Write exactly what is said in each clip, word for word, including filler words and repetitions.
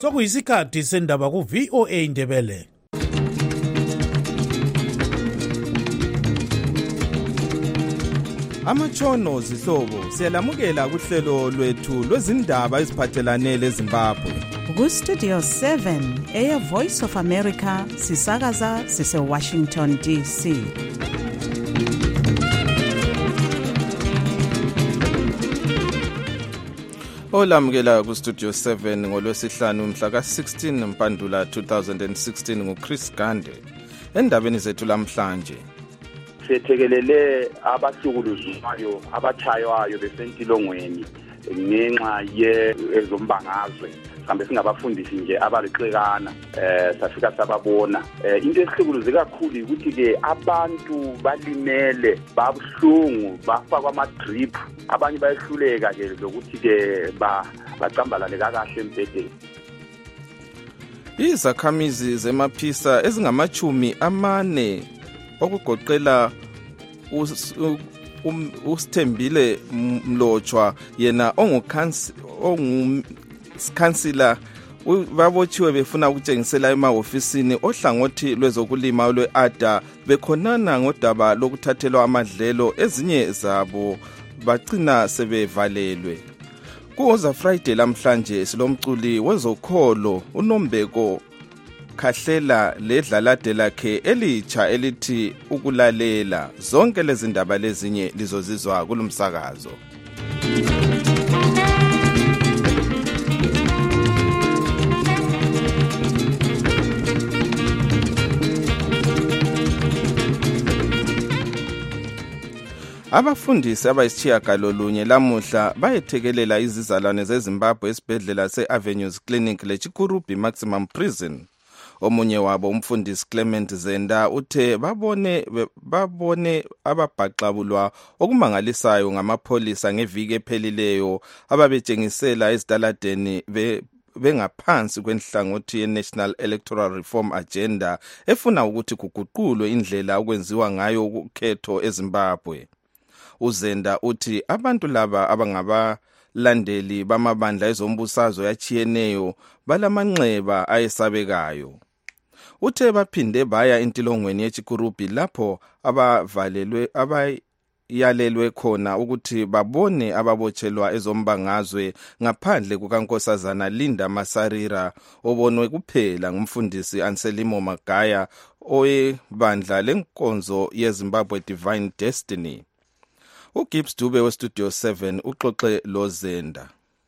Sokuyisikhathi sendaba ku V O A Indebele. Amatshono zihlobo siyalamukela kuhlelo lwethu lwezindaba eziphathelane leZimbabwe. Ku Studio seven Air Voice of America sisakaza sise Washington D C. Olamukela ku Studio seven ngolwesihlanu mhla ka sixteen Mpandula two thousand sixteen nguChris Gande. Endabeni zethu lamhlanje sethekelele abahlukuluzwayo abathaywayo besentilongweni ngenxa ye ezombangazwe kambe singabafundisi nje abalixekana eh safika sababona eh into esihlukuluze kakhulu ukuthi ke abantu balimele babuhlungu bafaka ama drip abanye bayehluleka ke lokuthi ke ba bacambalale kahle empedeni. Izakhamizi zemaphisa ezingamachumi amane okugoqela uSithembile Mlotshwa yena ongukhansila babotshiwe befuna ukutshengisela emahofisini ohlangothi lwezokulima lwe-A D A bekhonana ngodaba lokuthathelwa amadlelo ezinye zabo bagcina sebevalelwe. Kuza Friday lamhlanje silomculi wezokholo uNombeko Khahlela ledlalade lakhe elitsha elithi ukulalela. Zonke lezi ndaba lezinye lizozizwa kulumsakazo. Abafundisi abayisitshiyagalolunye lamuhla bayethekelela izizalwane zeZimbabwe esibhedlela se-Avenues Clinic leChikurubi Maximum Prison. Omunye wabo umfundisi Clement Zenda uthe babone babone ababhaqabulwa okumangalisayo ngamapholisa ngeviki ephelileyo ababetshengisela ezitaladeni be bengaphansi kwenhlangothi ye-National Electoral Reform Agenda efuna ukuthi kuguqulwe indlela okwenziwa ngayo ukhetho eZimbabwe. Uzenda uthi abantu laba abangaba landeli bamabandla ezombusazwe yachiyeneyo balamanxeba ayesabekayo. Uthe baphinde baya entilongweni yeChikurubi lapho abavalelwe abayalelwe khona ukuthi babone ababotshelwa ezombangazwe ngaphandle kukaNkosazana Linda Masarira obonwe kuphela ngumfundisi Anselmo Magaya oyebandla lenkonzo yeZimbabwe Divine Destiny. uGibbs Dube weStudio seven uxoxe lo Zenda.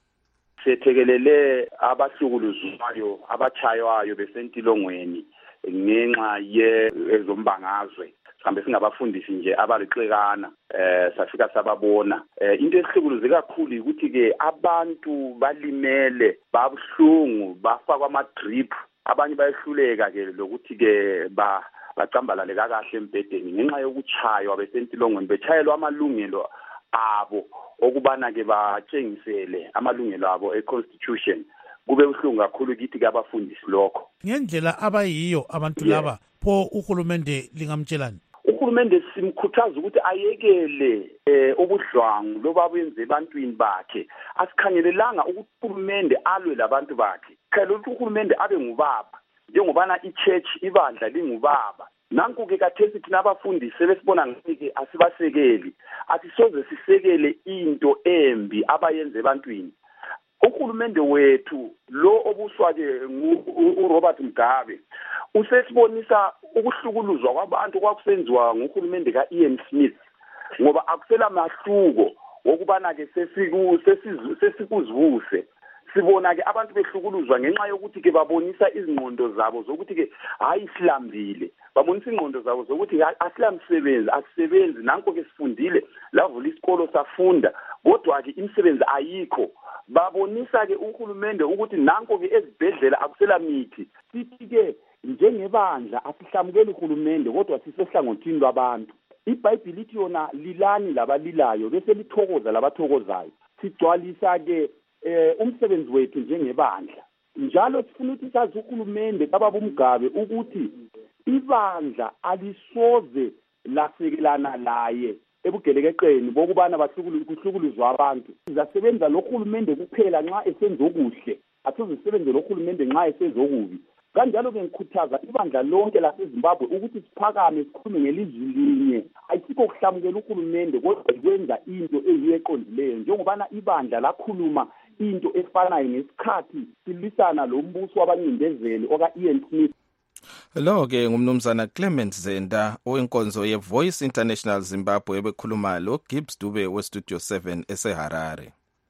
Sethekelele abahlukuluzwayo abathaywayo besentilongweni ngenxa ye ezombangazwe kambe singabafundisi nje abalixekana eh safika sababona eh into esihlukuluze kakhulu ukuthi ke abantu balimele babuhlungu bafaka ama drip abanye bayehluleka ke lokuthi ke ba bacambalale kahle empedeni ngenxa yokuchaywa besentilongweni bechayelwa amalungelo abo okubana ke batshengisele amalungelo abo e-constitution. Kube uhlungu kakhulu kithi ke abafundisi lokho ngendlela abayiyo abantu laba pho uhulumende lingamtshelani. Uhulumende simkhuthaza ukuthi ayekele eh ubudlwangu loba benze ebantwini bakhe asikhangelelanga ukuthi uhulumende alwe labantu bakhe phela ukuthi uhulumende abe ngubaba njengobana ichurch ibandla lingubaba. Nanku ke kathesi thina abafundisi sebesibona ngike asibasekeli asisoze sisekele into embi abayenze ebantwini. Uhulumende wethu lo obuswa ke uRobert Mugabe usesibonisa ukuhlukuluzwa kwabantu kwakusenziwa nguhulumende kaIan Smith ngoba akusela mahluko wokubana ke sesiku sesikuzivuse sibona ke abantu behlukuluzwa ngenxa yokuthi ke babonisa izingqondo zabo zokuthi ke hayi silambile babonisa ingqondo zabo zokuthi asilamsebenzi asisebenzi nanko ke sifundile lavula isikolo safunda kodwa ke imisebenzi ayikho. Babonisa ke uhulumende ukuthi nanko ke ezibhedlela akusela mithi sithi ke njengebandla asihlamukeli uhulumende kodwa sisehlangothini lwabantu. iBhayibheli lithi yona lilani labalilayo bese lithokoza labathokozayo. Sigcwalisa ke eh umsebenzi wethu njengebandla njalo sifuna ukuthi sazi uhulumende kababa uMgabe ukuthi ibandla alisoze lasekelana laye ebugelekeqeni bokubana bahlukuluzwa abantu. Sizasebenza lo hulumende kuphela nxa esenza okuhle asizisebenzele uhulumende nxa esezokubi. Kanjalo-ke ngikhuthaza ibandla lonke laseZimbabwe ukuthi siphakame sikhulume ngelizwi linye. Ayisikho kuhlamukela uhulumende kodwa ikwenza into eyiyo eqondileyo njengobana ibandla lakhuluma into efanayo ngesikhathi silwisana lo mbuso wabancindezeli oka-Ian Smith. Lo ke ngumnumzana Clement Zenda owenkonzo ye-Voice International Zimbabwe ebekhuluma lo Gibbs Dube we-Studio seven eseHarare.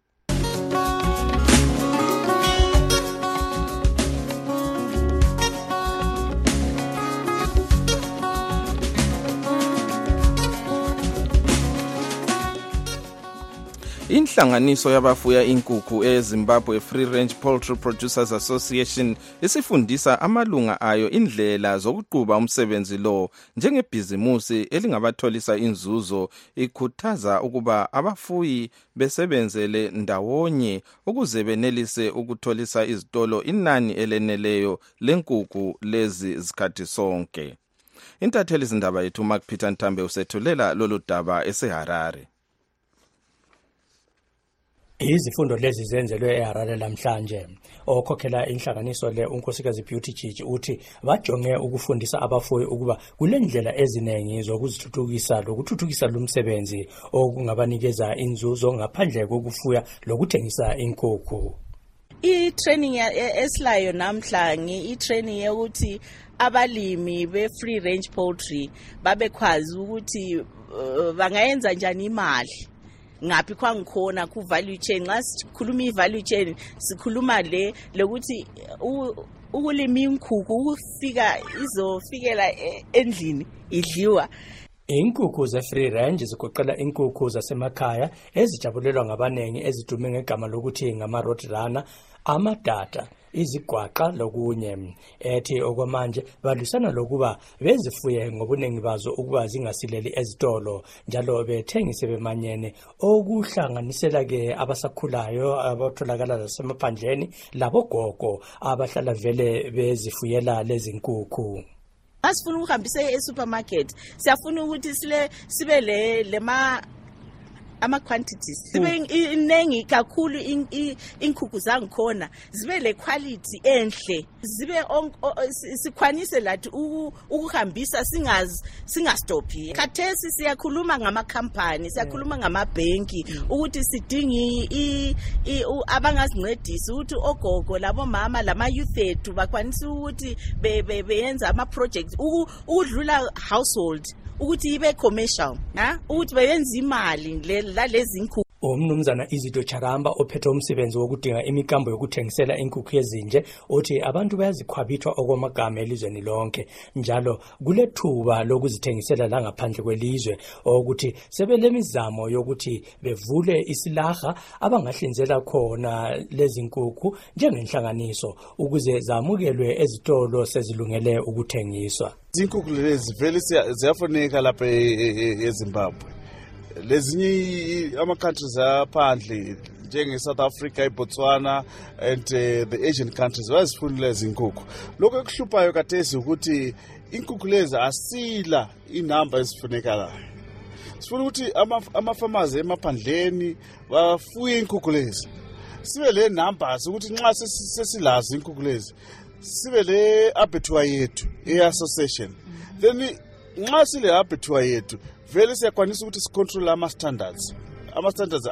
Inhlanganiso yabafuya inkukhu eZimbabwe Free Range Poultry Producers Association isifundisa amalunga ayo indlela zokuquba umsebenzi lo njengebhizimusi elingabatholisa inzuzo, ikhuthaza ukuba abafuyi besebenzele ndawonye ukuze benelise ukutholisa izitolo inani eleneleyo lenkukhu lezi zikhathi sonke. Intatheli izindaba yethu Mark Peter Ntambe usethulela lolu daba eseHarare. Izifundo lezi zenzelwe eHarare lamhlanje. Okhokhela inhlanganiso le unkosikazi Beauty Chichi uthi bajonge ukufundisa abafuyi ukuba kulendlela ezinengi zokuzithuthukisa lokuthuthukisa lumsebenzi okungabanikeza inzuzo ngaphandle kokufuya lokuthengisa inkukhu. I-training esilayo namhlanje i-training yokuthi abalimi be-free range poultry babekwazi ukuthi uh, bangayenza njani imali. Ngaphi kwangikhona ku value chain. Nxa sikhuluma i-value chain sikhuluma le lokuthi ukulima inkukhu ukufika izofikela endlini idliwa. Inkukhu ze-free range zigoqela inkukhu zasemakhaya ezijabulelwa ngabanengi ezidume ngegama lokuthi ngama-roadrunner, amadada, izigwaqa lokunye. Ethi okwamanje balwisana lokuba bezifuye ngobunengi bazo ukuba zingasileli ezitolo njalo bethengise bemanyene okuhlanganisela ke abasakhulayo abatholakala lasemaphandleni labogogo abahlala vele bezifuyela lezi nkukhu. Asifuna ukuhambisa e-supermarket siyafuna ukuthi sile sibe le lema ama quantities sibe inengi kakhulu inkukhu zangikhona zibe le quality enhle zibe sikhwanise lathi ukuhambisa singazi singastopi. Khathesi siyakhuluma ngama company siyakhuluma ngama banki ukuthi sidingi abangazincedisa ukuthi ogogo labo mama lama youth ethu bakwanisa ukuthi beyenza ama projects ukudlula household ukuthi ibe commercial ha ukuthi bayenza imali lalezi inkukhu. Umnumzana Izito Charamba ophethe umsebenzi wokudinga imikambo yokuthengisela inkukhu yezinje uthi abantu bayazikhwabithwa okwamagama elizweni lonke njalo kulethuba lokuzithengisela la ngaphandle kwelizwe ukuthi sebelemizamo yokuthi bevule isilaha abangahlinzela khona lezi nkukhu njengenhlanganiso ukuze zamukelwe ezitolo sezilungele ukuthengiswa. Izinkukhu lezi vele ziyafoneka lapha eZimbabwe. Lezinye ama countries aphandle njenge South Africa, iBotswana and uh, the Asian countries bazifunile izinkukhu. Lokho ekuhluphayo kathesi ukuthi inkukhu lezi asila inamba esifunekayo. Sifuna ukuthi ama ama farmers emaphandleni bafuye inkukhu lezi. Sibe le numbers ukuthi nxa sesilazi inkukhu lezi sibe le abattoir yethu e-association. Then nxa sile abattoir yethu vele siyakwanisa ukuthi sicontrol ama standards. Ama standards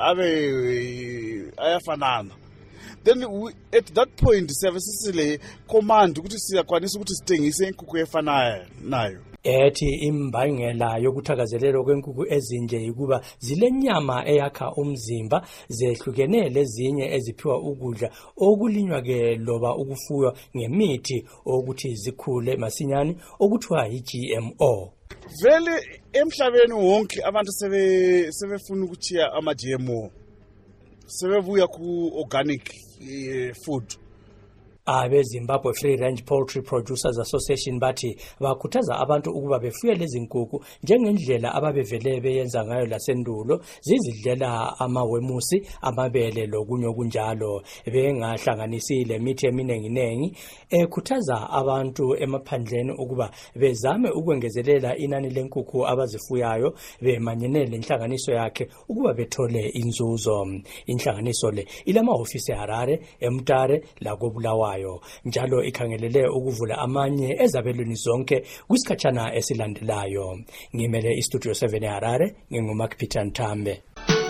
abe ayafanana. Then we, at that point siyavesisile command ukuthi siyakwanisa ukuthi sithengise inkukhu efanayo nayo. Ethi imbangela yokuthakazelelwa kwenkukhu ezinje ukuba zilenyama eyakha umzimba zehlukene lezinye eziphiwa ukudla okulinywa ke loba ukufuywa ngemithi ukuthi zikhule masinyane okuthiwa yi-G M O. Vele emhlabeni wonke abantu sebe sebefuna ukuthiya ama-G M O sebebuya ku organic uh, food. Abe Zimbabwe Free Range Poultry Producers Association bathi bakhuthaza abantu ukuba befuye lezi nkukhu njengendlela ababevele beyenza ngayo lasendulo, zizidlela amawemusi, amabele lokunye okunjalo, bengahlanganisi le mithi eminenginengi. Ekhuthaza abantu emaphandleni ukuba bezame ukwengezelela inani lenkukhu abazifuyayo, bemanyenele inhlanganiso yakhe ukuba bethole inzuzo. Inhlanganiso le ilama ofisi eHarare, eMtare lakoBulawayo, njalo ikhangelele ukuvula amanye ezabelweni zonke kwisikhatshana esilandelayo. Ngimele iStudio seven eHarare, nginguMark Peter Nthambe.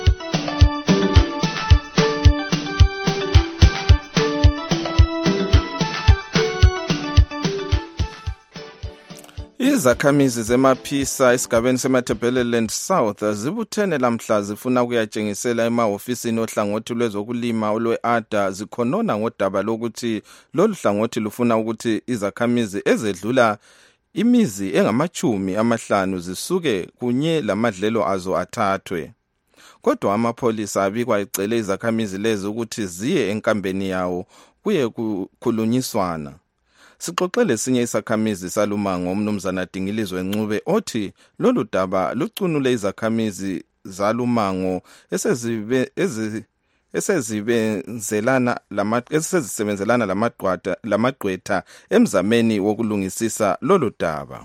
Izakhamizi zemaphisa esigabeni seMatabeleland South zibuthene lamhla zifuna ukuyatshengisela emahofisini ohlangothi lwezokulima olwe-A D A zikhonona ngodaba lokuthi lolu hlangothi lufuna ukuthi izakhamizi ezedlula imizi engamachumi amahlanu zisuke kunye lamadlelo azo athathwe. Kodwa amapholisa abikwa ecele izakhamizi lezi ukuthi ziye enkambeni yawo kuye kukhulunyiswana. Sixoxele sinye isakhamizi salumango umnumzana Dingilizwe Ncube othi lolu daba lucunule izakhamizi zalumango esezibe ezi esezibenzelana lama esezisebenzelana lamaqwata lamaqwetha emzameni wokulungisisa lolu daba.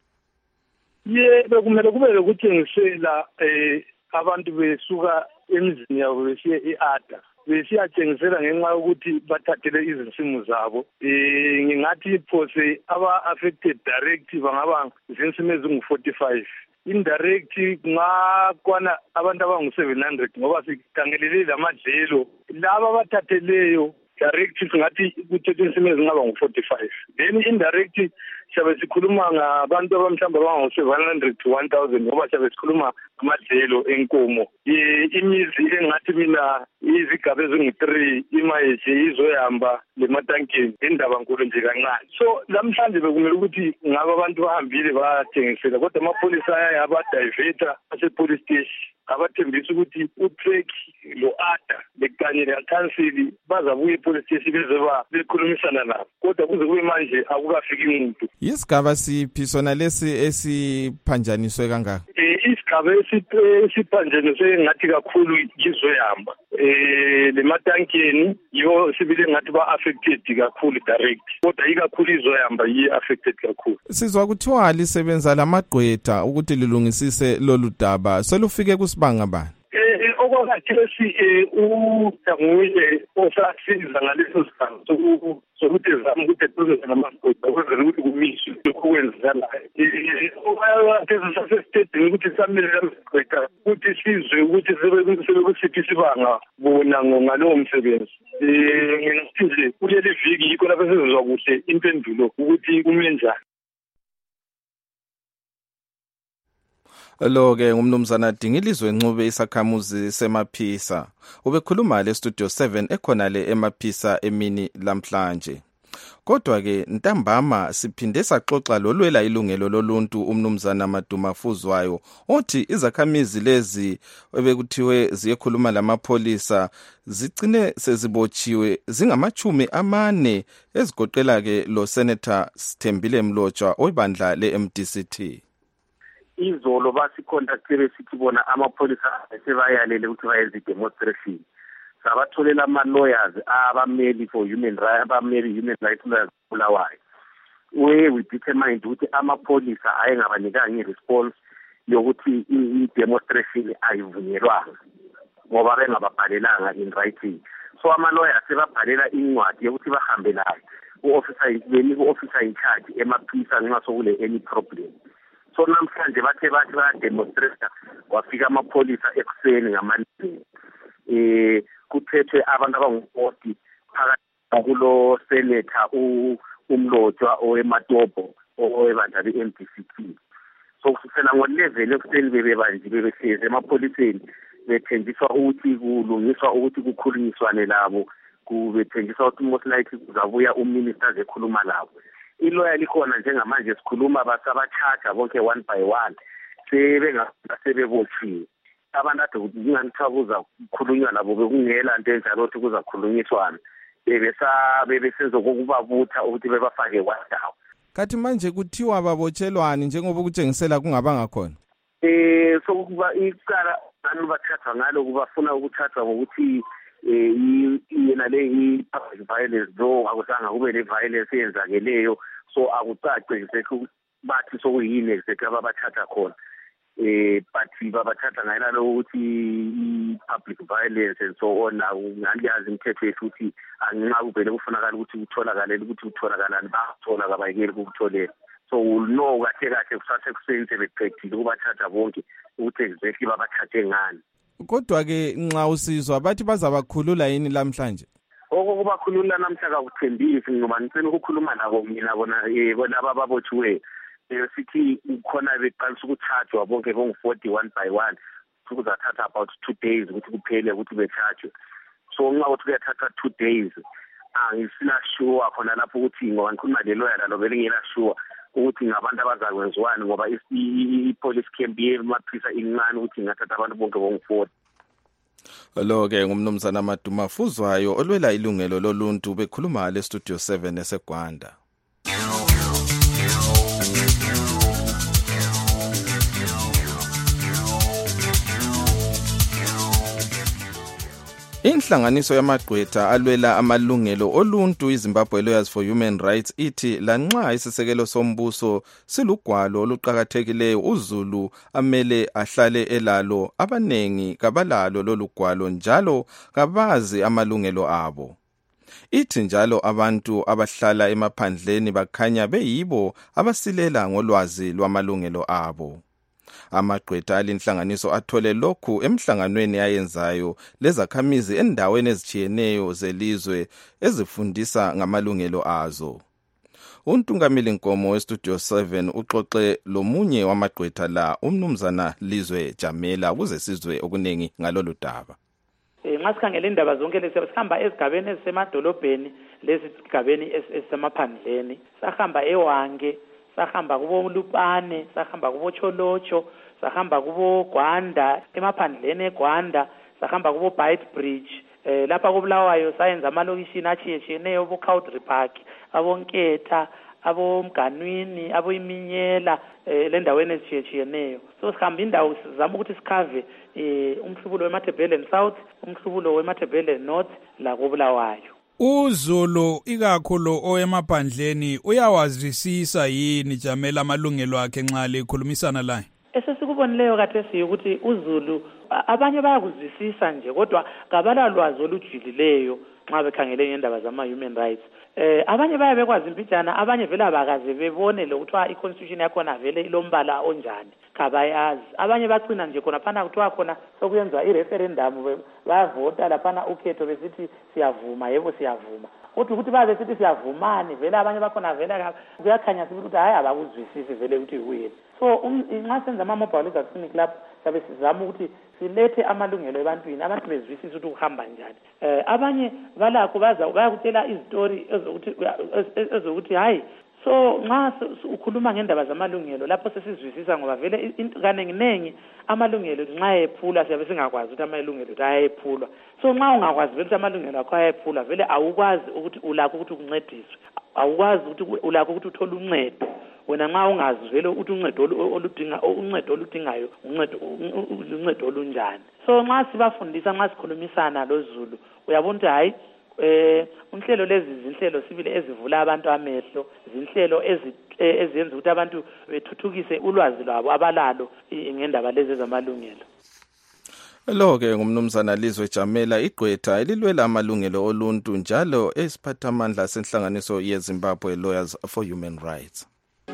Ye bekumele kube lokutshengisela eh abantu besuka emizini yabo besiye e-A D A besiyatshengisela ngenxa yokuthi bathathele izinsimu zabo. Eh ngingathi phose aba affected direct bangaba izinsimu ezingu forty-five, indirect ngakwana abantu abangu seven hundred ngoba sikhangelele lamadlelo laba bathatheleyo. Direct singathi kuthethe insimu ezingaba ngu forty-five, then indirect shabe sikhuluma ngabantu abamhlamba abangu seven hundred to one thousand ngoba shabe sikhuluma amadlelo enkomo. Imizi engathi mina izigaba ezingu three imayeje izoyamba leMatankeni indaba nkulu nje kancane. So namhlanje bekumele ukuthi ngaba abantu bahambile bathengisela kodwa amapholisa ayaba diverta ase police station abathembisa ukuthi utrack lo A D A bekanye leCouncil bazabuye police station bezeba bekhulumisana nabo kodwa kuze kube manje akukafiki umuntu. Isigaba siphi sona lesi esiphanjaniswe kangaka? Eh isigaba esiphanjaniswe ngathi kakhulu izoyamba eh leMatankeni yo sibile ngathi ba affected kakhulu direct kodwa ikakhulu izoyamba yi affected kakhulu. Sizwa kuthiwa lisebenza lamagqwetha ukuthi lilungisise lolu daba selufike kusibanga bani? Eh okwakhathesi eh uNguye osasiza ngaleso sikhathi sokuthi zama ukuthi ephuzele namagqwetha ukwenzela ukuthi kumiswe lokho kwenzakalayo. Okwathi sasesitedini ukuthi samele lamagqwetha ukuthi sizwe ukuthi sebekusiphi isibanga bona ngalowo msebenzi. Eh nginathi nje kuleli viki yikho lapho sizozwa kuhle impendulo ukuthi kume njani. Lo ke ngumnumzana Dingilizwe Ncube isakhamuzi semaphisa ubekhuluma le Studio seven ekhona le emaphisa emini lamhlanje. Kodwa ke ntambama siphinde saxoxa lolwela ilungelo loluntu umnumzana Maduma Fuzwayo othi izakhamizi lezi ebekuthiwe ziyekhuluma lamapholisa zicine sezibotshiwe zingamachumi amane ezigoqela ke lo Senator Sithembile Mlotshwa oyibandla le-M D C T. Izolo basicontactele sithi bona amapholisa sebayalele ukuthi bayenze demonstration. Sabatholela ama lawyers abameli for human rights abameli human rights lawyers. We we determined ukuthi amapholisa ayengabanikanga iresponse yokuthi i demonstration ayivunyelwanga ngoba bengababhalelanga in writing. So ama lawyers sebabhalela incwadi yokuthi bahambe nayo u-officer beni u-officer in charge emaphisa nxa sokule any problem. So namhlanje bathe bathi ba demonstrate wafika amapholisa ekuseni ngamalini eh kuthethwe abantu abangu-forty phakathi kulo senator uMlotshwa owematopo owebandla le-M D C T. So kusukela ngo-eleven ekuseni bebebanjwe bebehlezi emapholiseni bethenjiswa ukuthi kulungiswa ukuthi kukhulunyiswane labo kubethenjiswa ukuthi most likely kuzabuya uminister ekhuluma labo. Iloya likhona njengamanje sikhuluma basabachacha bonke one by one sebengasebebotshiwe abantu ade kunganithabuza ukukhulunywa nabo bekungela into enjalo ukuthi kuzakhulunyiswana bebesa bebesenza kokubabutha ukuthi bebafake kwandawo. Kathi manje kuthiwa babotshelwani njengoba ukutshengisela kungabanga khona? Eh sokuba icala abantu bathathwa ngalo kubafuna ukuthathwa ngokuthi eh yena le i-public violence lo akusanga kube le violence eyenzakeleyo, so akucace sekho bathi sokuyini exactly ababathatha khona. Eh but babathatha ngayena ukuthi i-public violence and so on, ngaliyazi imithetho yethu ukuthi anxa kubele kufunakala ukuthi utholakale ukuthi utholakalani bathola kabayekeli ukutholela. So we'll know kahle kahle kusase kusenze beqedile ukubathatha bonke ukuthi exactly babathathe ngani. Kodwa ke nxa usizwa bathi bazabakhulula yini namhlanje? Okubakhulula namhlanje akuthembisi ngoba ngicela ukukhuluma nabo mina bona eh bona ababotshiwe. Sithi khona beqalisa ukuthathwa bonke bonke forty-one by one kuzathatha about two days ukuthi kuphele ukuthi bethathwe. So nxa ukuthi kuyathatha two days angisina sure khona lapho ukuthi ngoba ngikhuluma le lawyer lalo belingela sure ukuthi ngabantu abazakwenziwani ngoba i-police camp yemaphisa incane ukuthi ngathatha abantu bonke bonke forty. Lo ke ngumnumzana Maduma Fuzwayo olwela ilungelo loluntu bekhuluma le Studio seven eseGwanda. Inhlanganiso yamagqwetha alwela amalungelo oluntu iZimbabwe Lawyers for Human Rights ithi lanxa isisekelo sombuso silugwalo oluqhakathekileyo uZulu amele ahlale elalo, abanengi kabalalo lolugwalo njalo kabazi amalungelo abo. Ithi njalo abantu abahlala emaphandleni bakhanya beyibo abasilela ngolwazi lwamalungelo abo. Amagqwetha alinhlanganiso athole lokhu emhlanganweni ayenzayo lezakhamizi endaweni ezitshiyeneyo zelizwe ezifundisa ngamalungelo azo. Untungameli Nkomo weStudio seven uxoxe lomunye wamagqwetha la umnumzana Lizwe Jamela ukuze sizwe okunengi ngalolu daba. Eh nxa sikhangela indaba zonke lezi sihamba ezigabeni ezisemadolobheni lezi zigabeni ezisemaphandleni, sahamba eWange, sahamba kubo Lupane, sahamba kubo Cholocho, sahamba kubo Gwanda, emaphandleni eGwanda, sahamba kubo Beitbridge, eh lapha kubulawayo sayenza amalokishini achiyechiyeneyo abo Cowdrey Park, abo Nketha, abo Mganwini, abo Iminyela, eh lendaweni ezichiyechiyeneyo. So sihamba indawo sizama ukuthi sikhave eh umhlubulo weMatabele South, umhlubulo weMatabele North la kubulawayo. uZulu ikakhulu owemaphandleni uyawazwisisa yini Jamela amalungelo akhe nxa likhulumisana laye? Esesikubonileyo kathesi ukuthi uZulu abanye bayakuzwisisa nje kodwa kabala lwazi olujilileyo nxa bekhangele ngendaba zama human rights. Eh abanye baye bekwazi impijana, abanye vele abakaze bebone lokuthiwa iconstitution yakhona vele ilombala onjani kabayazi. Abanye bacina nje khona phana kuthiwa khona sokuyenza ireferendum bayavota laphana ukhetho besithi siyavuma, yebo siyavuma. Kodwa ukuthi babe sithi siyavumani vele abanye bakhona vele kuyakhanya ukuthi hayi abakuzwisisi vele ukuthi kuyini. So nxa senza ama-mobile legal clinic lapho sabe sizama ukuthi silethe amalungelo ebantwini, abantu bezwisisa ukuthi kuhamba njani. Eh abanye balakho baza bayakutshela izitori ezokuthi ezokuthi hayi so nxa ukhuluma ngendaba zamalungelo lapho sesizwisisa ngoba vele kanenginengi amalungelo nxa ephula siyabe singakwazi ukuthi amalungelo ayayephulwa. So nxa ungakwazi vele ukuthi amalungelo akho ayayephula vele awukwazi ukuthi ulakho ukuthi ukuncediswe, awukwazi ukuthi ulakho ukuthi uthole uncedo wena nxa ungazi vele ukuthi uncedo oludinga uncedo oludingayo uncedo uncedo olunjani. So nxa sibafundisa nxa sikhulumisana loZulu uyabona ukuthi hayi eh unhlelo lezi zinhlelo sibile ezivula abantu amehlo, zinhlelo eziyenza ukuthi abantu bethuthukise ulwazi lwabo abalalo ngendaba lezi zamalungelo. Lo ke ngumnumzana Lizwe Jamela igqwetha elilwela amalungelo oluntu njalo esiphathamandla senhlanganiso yeZimbabwe Lawyers for Human Rights.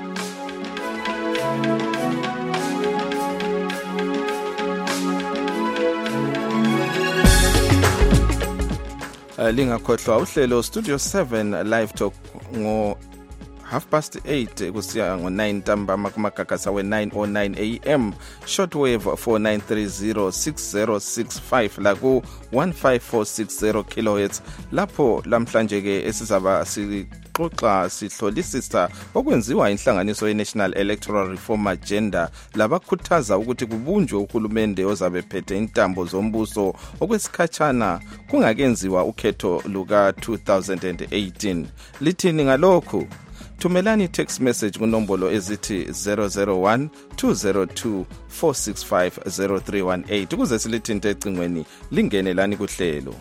Lingakhohlwa uhlelo Studio seven live talk ngo half past eight kusiya ngo nine ntambama kumagagasa we nine oh nine a m, shortwave four nine three zero six zero six five la ku one five four six zero kilohertz. Lapho lamhlanje ke esizaba si sixoxa sihlolisisa okwenziwa inhlanganiso ye-National Electoral Reform Agenda labakhuthaza ukuthi kubunjwe uhulumende ozabe phethe intambo zombuso okwesikhatshana kungakenziwa ukhetho luka two thousand eighteen. Lithini ngalokhu? Thumelani text message kunombolo ezithi zero zero one two zero two four six five zero three one eight ukuze silithinte ecingweni lingene lani kuhlelo.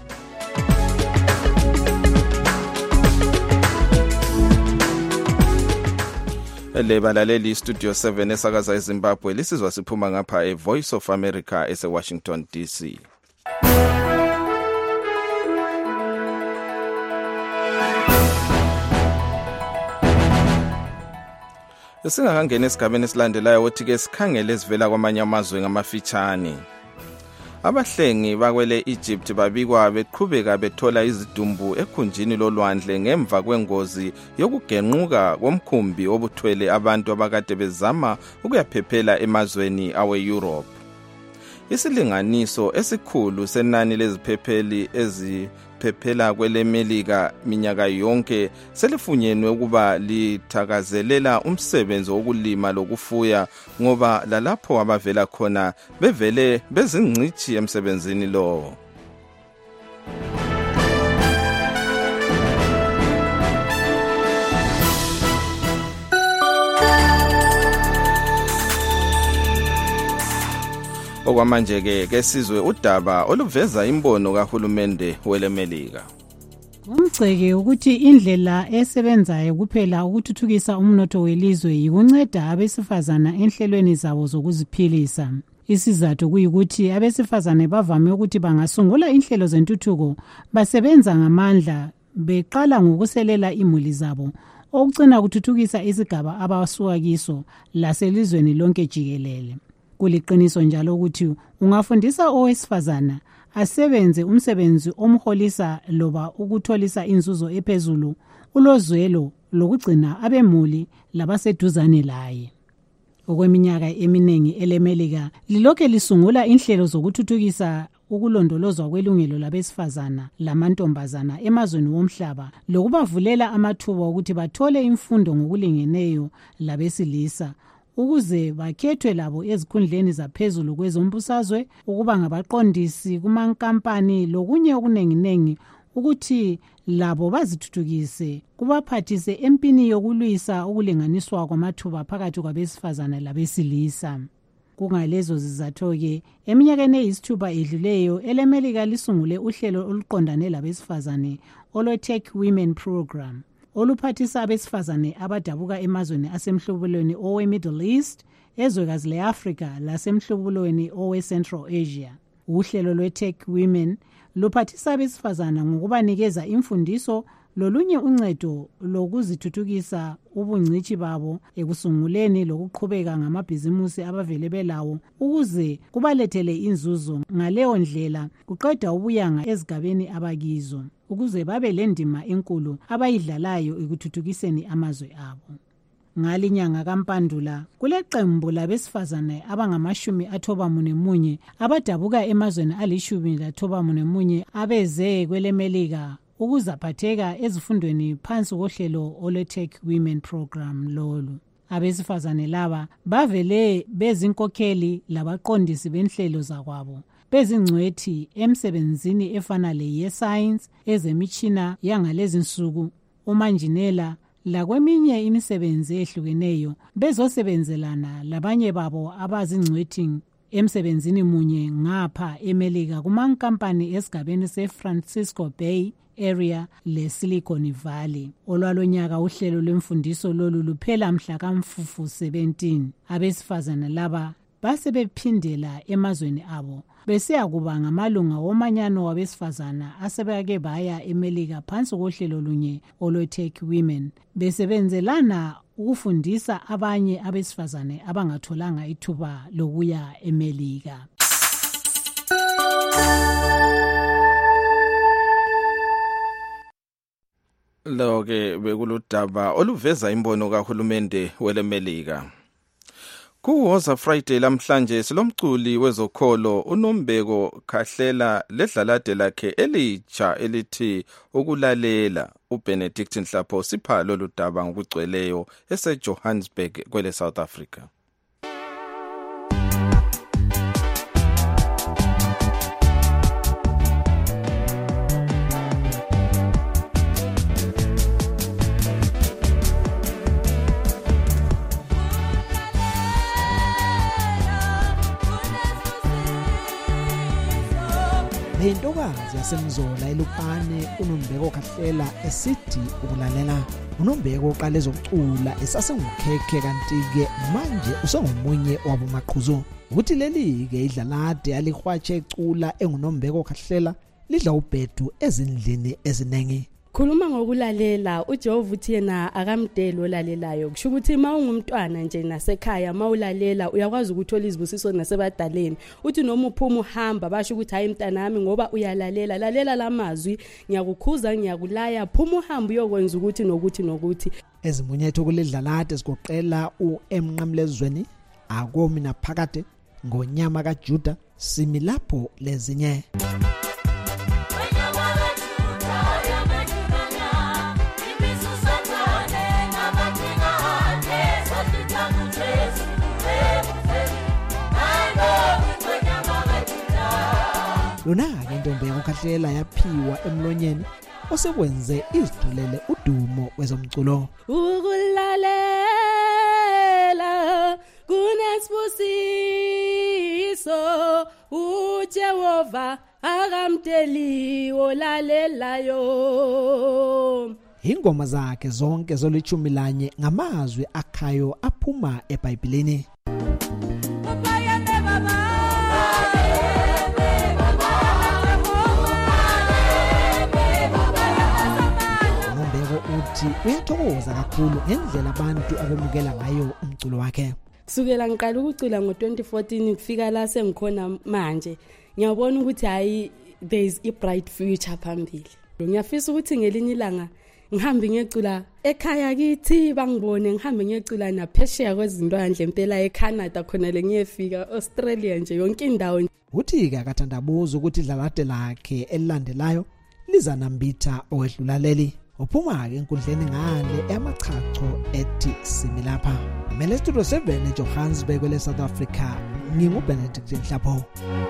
Le balaleli Studio seven esakaza eZimbabwe lisizwa siphuma ngapha e Voice of America ese Washington D C. Singakangena esigabeni esilandelayo wothi ke sikhangele sivela kwamanye amazwe ngamafitshane. Abahlengi bakwele Egypt babikwa beqhubeka bethola izidumbu ekhunjini lolwandle ngemva kwengozi yokugenquka komkhumbi obuthwele abantu abakade bezama ukuyaphephela emazweni awe Europe. Isilinganiso esikhulu senani leziphepheli eziphephela kwele Melika minyaka yonke selifunyenwe ukuba lithakazelela umsebenzi wokulima lokufuya ngoba lalapho abavela khona bevele bezingcithi emsebenzini lo. Okwamanje ke kesizwe udaba oluveza imbono kahulumende welemelika. Umceke ukuthi indlela esebenzayo kuphela ukuthuthukisa umnotho welizwe yikunceda abesifazana enhlelweni zabo zokuziphilisa. Isizathu kuyikuthi abesifazane bavame ukuthi bangasungula inhlelo zentuthuko basebenza ngamandla beqala ngokuselela imuli zabo okugcina kuthuthukisa isigaba abasuka kiso laselizweni lonke jikelele. Kuliqiniso njalo ukuthi ungafundisa owesifazana asebenze umsebenzi omholisa loba ukutholisa inzuzo ephezulu ulozwelo lokugcina abemuli labaseduzane laye. Okweminyaka eminingi elemelika lilokhe lisungula inhlelo zokuthuthukisa ukulondolozwa kwelungelo labesifazana lamantombazana emazweni womhlaba lokubavulela amathuba ukuthi bathole imfundo ngokulingeneyo labesilisa ukuze bakhethwe labo ezikhundleni zaphezulu kwezombusazwe ukuba ngabaqondisi kumankampani lokunye okunenginengi ukuthi labo bazithuthukise kubaphathise empini yokulwisa ukulinganiswa kwamathuba phakathi kwabesifazana labesilisa. Kungalezo zizatho-ke eminyakeni eyisithupha edluleyo elemelika lisungule uhlelo oluqondane labesifazane olo-Tech Women Program oluphathisa abesifazane abadabuka emazweni asemhlubulweni owe-Middle East, ezwekazi le-Africa lasemhlubulweni owe-Central Asia. Uhlelo lwe-Tech Women luphathisa abesifazana ngokubanikeza imfundiso lolunye uncedo lokuzithuthukisa ubungcithi babo ekusunguleni lokuqhubeka ngamabhizimusi abavele belawo ukuze kubalethele inzuzo. Ngaleyo ndlela kuqeda ubuyanga ezigabeni abakizo ukuze babe lendima enkulu abayidlalayo ekuthuthukiseni amazwe abo. Ngalinyanga kaMpandula kuleqembu labesifazane abangamashumi athoba munemunye abadabuka emazweni alishumi lathoba munemunye abeze kwelemelika ukuzaphatheka ezifundweni phansi kohlelo ole-Tech Women Program lolu. Abesifazane laba bavele bezinkokheli labaqondisi benhlelo zakwabo, bezingcwethi emsebenzini efana le-science, ezemitshina yangalezinsuku, umanjinela lakweminye imisebenzi ehlukeneyo, bezosebenzelana labanye babo abazingcwethi emsebenzini munye ngapha emelika kumankampani esigabeni se-Francisco Bay area le-Silicon Valley. Olwalonyaka uhlelo lwemfundiso lolu luphela mhla kaMfufu seventeen. Abesifazana laba basebephindela emazweni abo besiya kuba ngamalunga womanyano wabesifazana asebeke baya emelika phansi kohlelo lunye olo-Tech Women besebenzelana ukufundisa abanye abesifazane abangatholanga ithuba lokuya emelika. Lo ke bekuludaba oluveza imbono kahulumende welemelika. Kuwoza Friday lamhlanje silomculi wezokholo uNombeko Khahlela ledlalade lakhe elitsha elithi ukulalela. uBenedict Nhlapho sipha lolu daba ngokugcweleyo eseJohannesburg kwele South Africa. Le ntokazi yasemzola eLupane uNombeko Khahlela esithi ukulalela. uNombeko uqala ezokucula esasengukhekhe kanti-ke manje usengomunye wabomaqhuzu. Uthi leli-ke idlalade alihwatshe ecula enguNombeko Khahlela lidla ubhedu ezindlini ezinengi. Khuluma ngokulalela uJehova uthi yena akamdeli olalelayo kusho ukuthi mawungumntwana nje nasekhaya mawulalela uyakwazi ukuthola izibusiso nasebadaleni uthi noma uphuma uhamba basho ukuthi hayi mntanami ngoba uyalalela lalela lamazwi ngiyakukhuza ngiyakulaya phuma uhamba uyokwenza ukuthi nokuthi nokuthi ezimunyetho kulidlalade sigoqela uEmnqamlezweni akomi naphakade ngonyama kaJuda simi lapho lezinye. Lona-ke intombeko Khahlela yaphiwa emlonyeni osekwenze izidulele udumo wezomculo. Ukulalela kunesibusiso uJehova akamdeli olalelayo. Ingoma zakhe zonke zolithumi lanye ngamazwi akhayo aphuma eBhayibhelini. Uthi uyathokoza kakhulu ngendlela abantu abemukela ngayo umculo wakhe. Kusukela ngiqala ukucula ngo twenty fourteen kufika la sengikhona manje ngiyabona ukuthi hayi there is a bright future phambili. Ngiyafisa ukuthi ngelinye ilanga ngihambe ngecula ekhaya kithi bangibone ngihambe ngecula naphesheya kwezindwandle impela eCanada khona le ngiyefika Australia nje yonke indawo. Uthi ke akathandabuza ukuthi idlalade lakhe elilandelayo liza nambitha owedlulaleli. Uphuma-ke enkundleni ngale yamachacho ethi simi lapha. Mele studio seven eJohannesburg kwele South Africa nginguBenedict Nhlapho.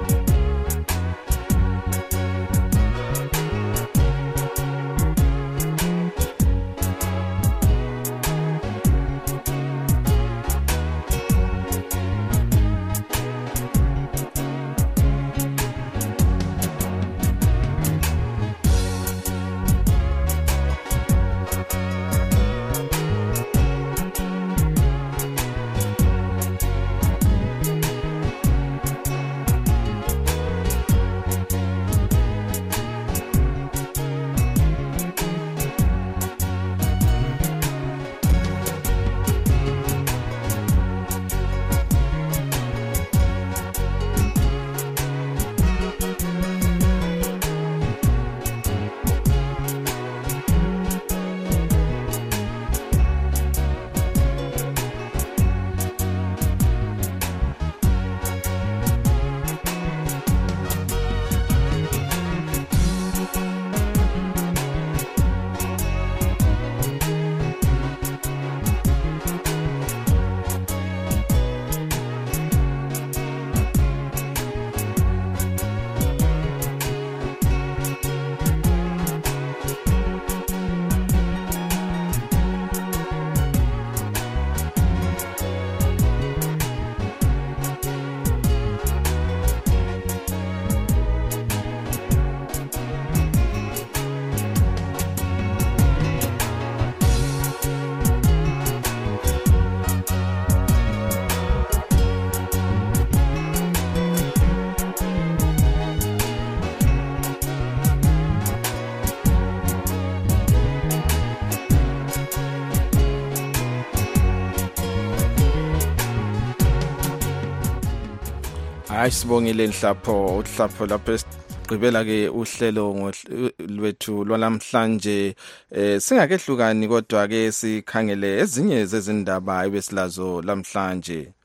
Hayi sibongile Nhlapho uhlapho lapho sigqibela ke uhlelo lwethu lwalamhlanje eh singakehlukani kodwa ke sikhangele ezinye zezindaba ebesilazo lamhlanje.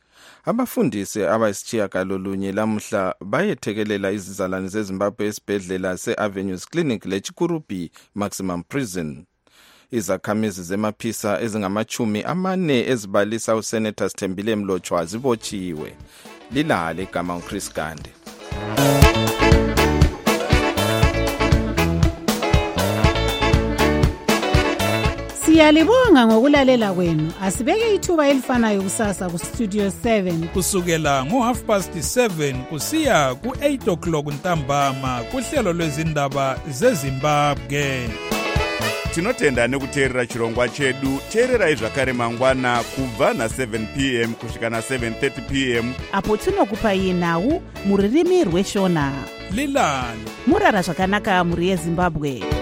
Abafundisi abayisitshiyagalolunye lamhla bayethekelela izizalwane zeZimbabwe esibhedlela se-Avenues Clinic leChikurubi Maximum Prison. Izakhamizi zemaphisa ezingamachumi amane ezibalisa uSenator Sithembile Mlotshwa zibotshiwe. Lilale igama uChris Gande. Siyalibonga ngokulalela kwenu. Asibeke ithuba elifanayo kusasa ku Studio seven kusukela ngo half past seven kusiya ku eight o'clock ntambama kuhlelo lwezindaba zeZimbabwe. Tinotenda nekuteerera chirongwa chedu. Teererai zvakare mangwana kubva na seven p m kusvika na seven thirty p m apo tinokupai nhau muririmi rweshona. Lilani murara zvakanaka muri yeZimbabwe.